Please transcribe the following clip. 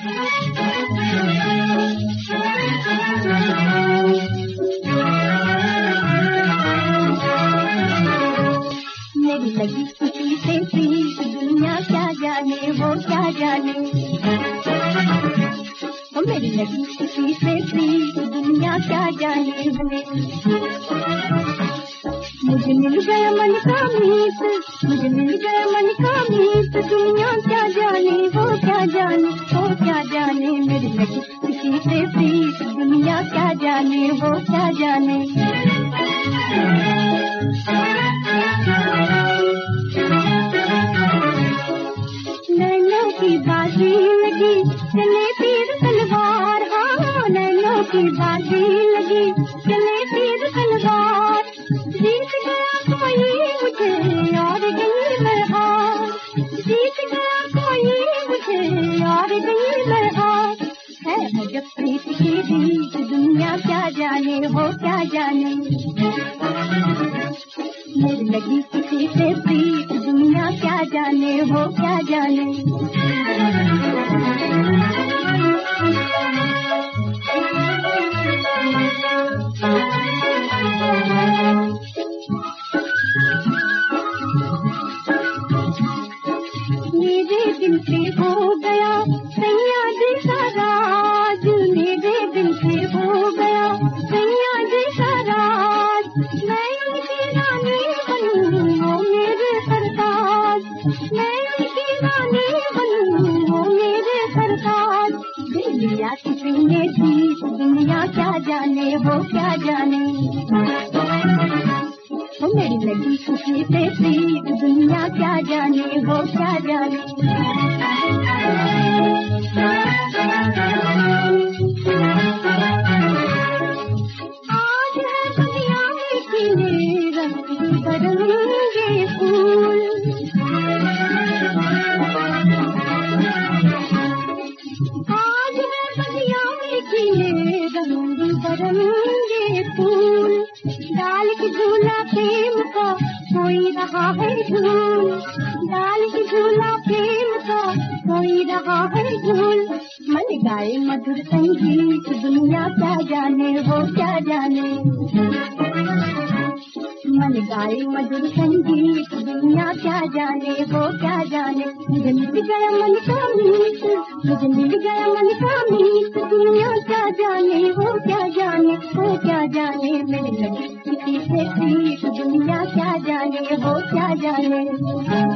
मेरी लगी किसी से प्रीत, दुनिया क्या जाने वो क्या जाने। ओ मेरी लगी किसी से प्रीत, दुनिया क्या जाने वो। मुझे मिल गया मन का मीत, मुझे मिल गया मन का मीत, दुनिया क्या जाने वो क्या जाने वो क्या जाने। मेरी लगी किसी से प्रीत, दुनिया क्या जाने वो क्या जाने। नैनों की बाजी लगी चले तीर तलवार, हाँ नैनों की बाजी लगी चले तीर तलवार। जीत गया कोई मुझे और गई मैं हार, जीत गया कोई मुझे और गई मैं हार। है अजब प्रीत की रीत, दुनिया क्या जाने वो क्या जाने। मेरी लगी किसी से प्रीत, दुनिया क्या जाने वो क्या जाने। मेरे दिल पे हो गया सैया जैसा राज, मेरे दिल पे हो गया सैया जैसा राज। मैं उनकी रानी बनूं वो मेरे सरताज, मैं उनकी रानी बनूं वो मेरे सरताज। दिलिया किसने दी, दुनिया क्या जाने वो क्या जाने। वो मेरी लगी खुशी से प्रीत, दुनिया क्या जाने वो क्या जाने। आज है दुनिया में खिले रंग बरंगे फूल, आज है दुनिया में खिले रंग बरंगे फूल। डाल की झूला प्रेम का कोई रहा है झूल, डाल की झूला प्रेम का कोई रहा है झूल। मन गाए मधुर संगीत, दुनिया क्या जाने वो क्या जाने। मन गाए मधुर संगीत, दुनिया क्या जाने वो क्या जाने। मुझे मिल गया मन का मीत, मुझे मिल गया मन का मीत, दुनिया क्या जाने वो क्या जाने वो क्या जाने। मेरी लगी किसी से प्रीत, दुनिया क्या जाने वो क्या जाने।